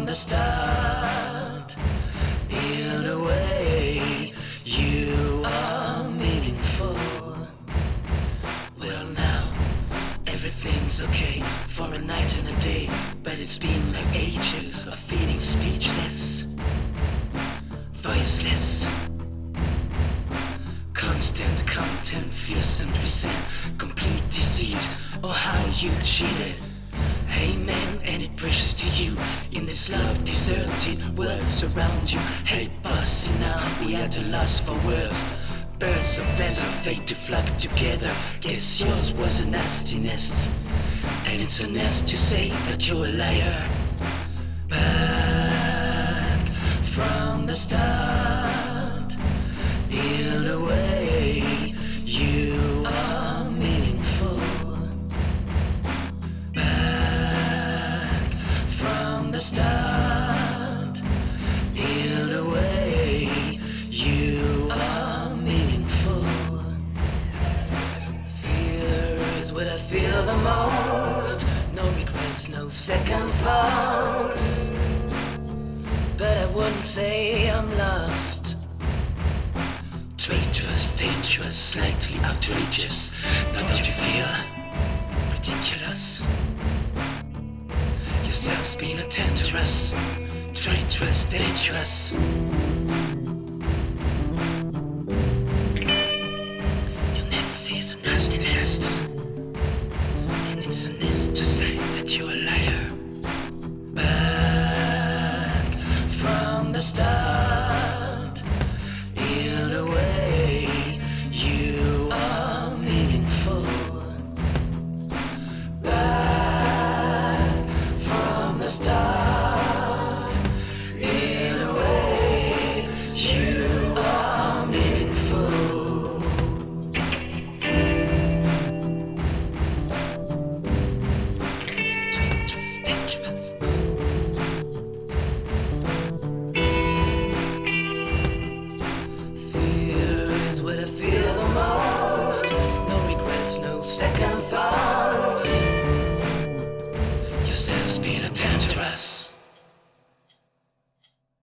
the start. In a way, you are meaningful. Well, now everything's okay for a night and a day, but it's been like ages of feeling speechless, voiceless. Constant content, fears and resent, complete deceit, or how you cheated. Hey man, any precious to you in this love deserted world around you? Hey bossy, now we are at a loss for words. Birds of feathers of fate to flock together. Guess yours was a nasty nest, and it's a nest to say that you're a liar. Back from the start, in a way, you are meaningful. Back from the start, in a way, you are meaningful. Fear is what I feel the most. No regrets, no second thoughts. But I wouldn't say I'm lost. Traitorous, dangerous, slightly outrageous. Don't you feel ridiculous? Yourself's been a tenderous, traitorous, dangerous. Your nest is a nasty nest, and it's a nest to say that you're alive.